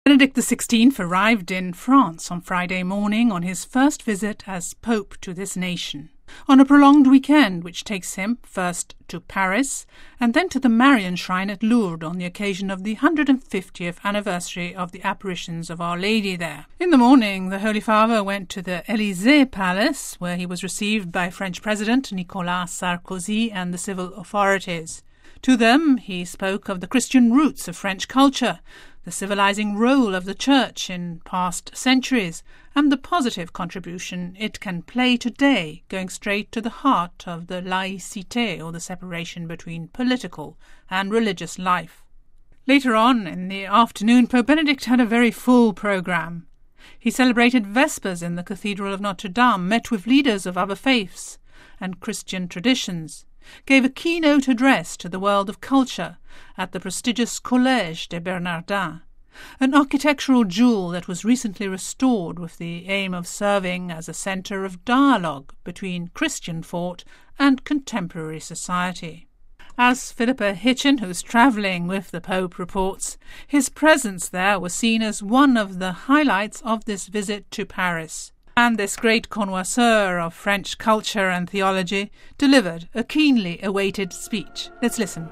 Benedict XVI arrived in France on Friday morning on his first visit as Pope to this nation, on a prolonged weekend which takes him first to Paris and then to the Marian Shrine at Lourdes on the occasion of the 150th anniversary of the apparitions of Our Lady there. In the morning, the Holy Father went to the Élysée Palace, where he was received by French President Nicolas Sarkozy and the civil authorities. To them, he spoke of the Christian roots of French culture, the civilizing role of the Church in past centuries, and the positive contribution it can play today, going straight to the heart of the laïcité, or the separation between political and religious life. Later on in the afternoon, Pope Benedict had a very full programme. He celebrated Vespers in the Cathedral of Notre Dame, met with leaders of other faiths and Christian traditions, gave a keynote address to the world of culture at the prestigious Collège des Bernardins, an architectural jewel that was recently restored with the aim of serving as a centre of dialogue between Christian thought and contemporary society. As Philippa Hitchen, who's travelling with the Pope, reports, his presence there was seen as one of the highlights of this visit to Paris. And this great connoisseur of French culture and theology delivered a keenly awaited speech. Let's listen.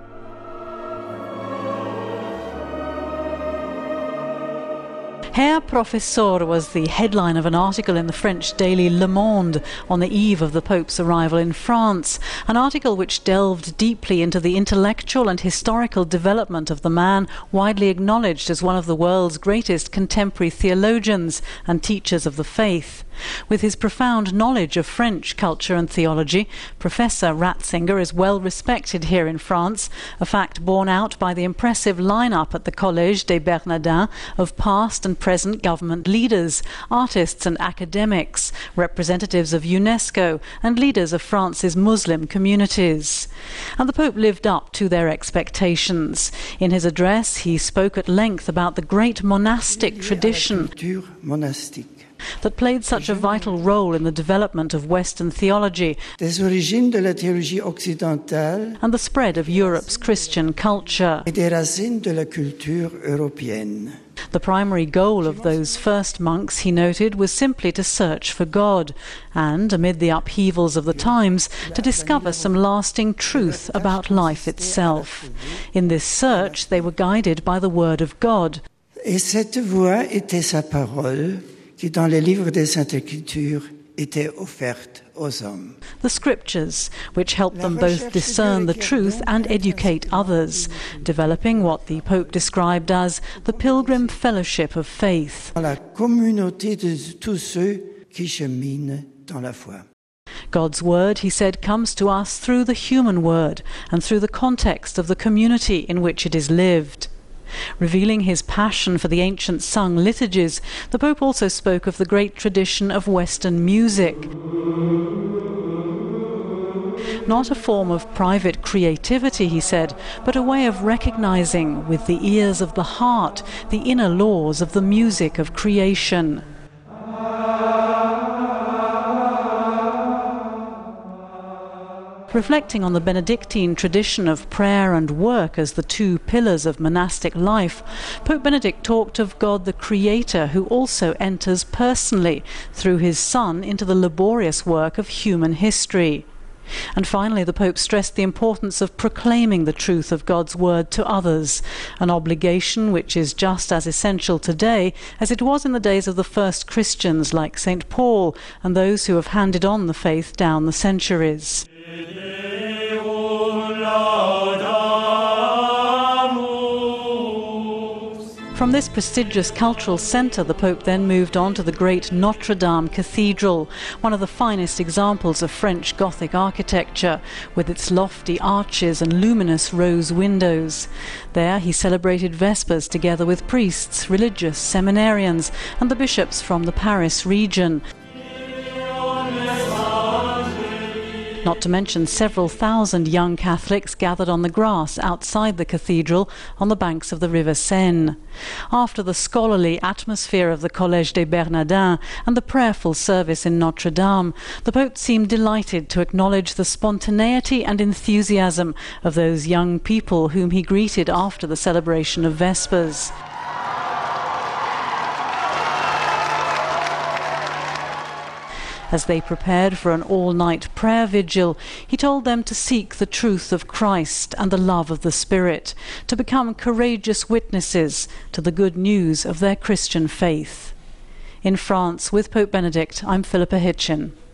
Herr Professor was the headline of an article in the French daily Le Monde on the eve of the Pope's arrival in France, an article which delved deeply into the intellectual and historical development of the man widely acknowledged as one of the world's greatest contemporary theologians and teachers of the faith. With his profound knowledge of French culture and theology, Professor Ratzinger is well respected here in France, a fact borne out by the impressive lineup at the Collège des Bernardins of past and present government leaders, artists and academics, representatives of UNESCO and leaders of France's Muslim communities. And the Pope lived up to their expectations. In his address, he spoke at length about the great monastic tradition that played such a vital role in the development of Western theology and the spread of Europe's Christian culture. The primary goal of those first monks, he noted, was simply to search for God and, amid the upheavals of the times, to discover some lasting truth about life itself. In this search, they were guided by the Word of God. Et cette voie était sa parole, qui dans les livres des Saintes Écritures était offerte aux hommes. The scriptures, which helped them both discern the truth and educate others, developing what the Pope described as the pilgrim fellowship of faith. La communauté de tous ceux qui cheminent dans la foi. God's word, he said, comes to us through the human word and through the context of the community in which it is lived. Revealing his passion for the ancient sung liturgies, the Pope also spoke of the great tradition of Western music. Not a form of private creativity, he said, but a way of recognizing with the ears of the heart the inner laws of the music of creation. Reflecting on the Benedictine tradition of prayer and work as the two pillars of monastic life, Pope Benedict talked of God the Creator, who also enters personally through his Son into the laborious work of human history. And finally, the Pope stressed the importance of proclaiming the truth of God's word to others, an obligation which is just as essential today as it was in the days of the first Christians like St. Paul and those who have handed on the faith down the centuries. From this prestigious cultural centre, the Pope then moved on to the great Notre Dame Cathedral, one of the finest examples of French Gothic architecture, with its lofty arches and luminous rose windows. There he celebrated Vespers together with priests, religious, seminarians and the bishops from the Paris region. Not to mention several thousand young Catholics gathered on the grass outside the cathedral on the banks of the River Seine. After the scholarly atmosphere of the Collège des Bernardins and the prayerful service in Notre Dame, the Pope seemed delighted to acknowledge the spontaneity and enthusiasm of those young people whom he greeted after the celebration of Vespers. As they prepared for an all-night prayer vigil, he told them to seek the truth of Christ and the love of the Spirit, to become courageous witnesses to the good news of their Christian faith. In France, with Pope Benedict, I'm Philippa Hitchin.